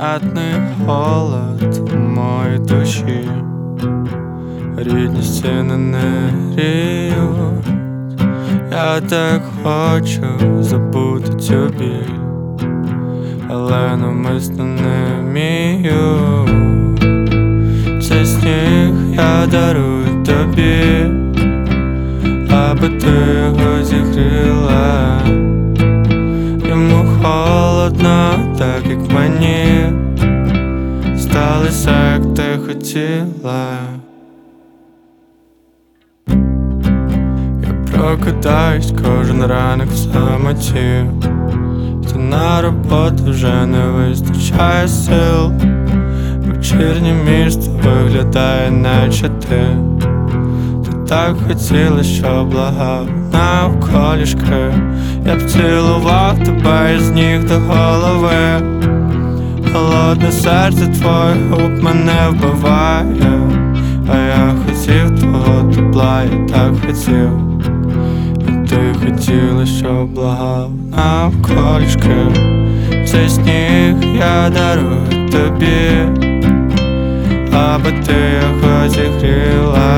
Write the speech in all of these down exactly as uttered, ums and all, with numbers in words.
кімнатний холод у моїй душі, рідні стіни не гріють. Я так хочу забути цю біль, але навмисно не вмію. Цей сніг я дарую тобі, аби ти його зігріла. Йому холодно, так як мені, сталося, як ти хотіла. Я прокидаюсь кожен ранок в самоті, та на роботу вже не вистачає сил. Вечірнє місто виглядає, наче ти. Ти так хотіла, що благав навколішки. Я б цілував тебе із ніг до голови. Холодне серце твоє губ мене вбиває, а я хотів твого тепла, я так хотів. І ти хотіла, що благав навколішки. Цей сніг я дарую тобі, аби ти його зігріла.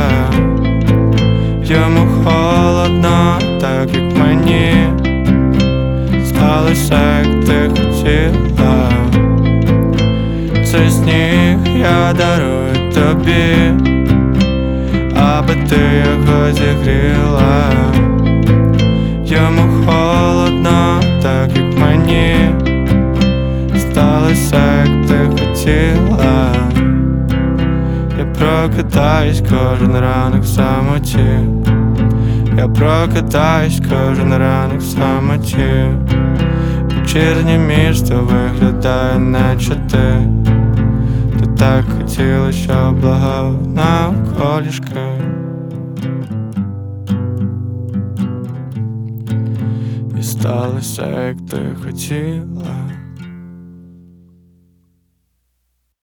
Йому холодно, так як мені, сталося, як ти хотіла. Цей сніг я дарую тобі, аби ти його зігріла. Йому холодно, так як мені, сталося, як ти хотіла. Я прокидаюсь кожен ранок в самоті. Я прокидаюсь кожен ранок в самоті. Вечірнє місто виглядає, наче ти. Ти так хотіла, що благав навколішки. І сталося, як ти хотіла.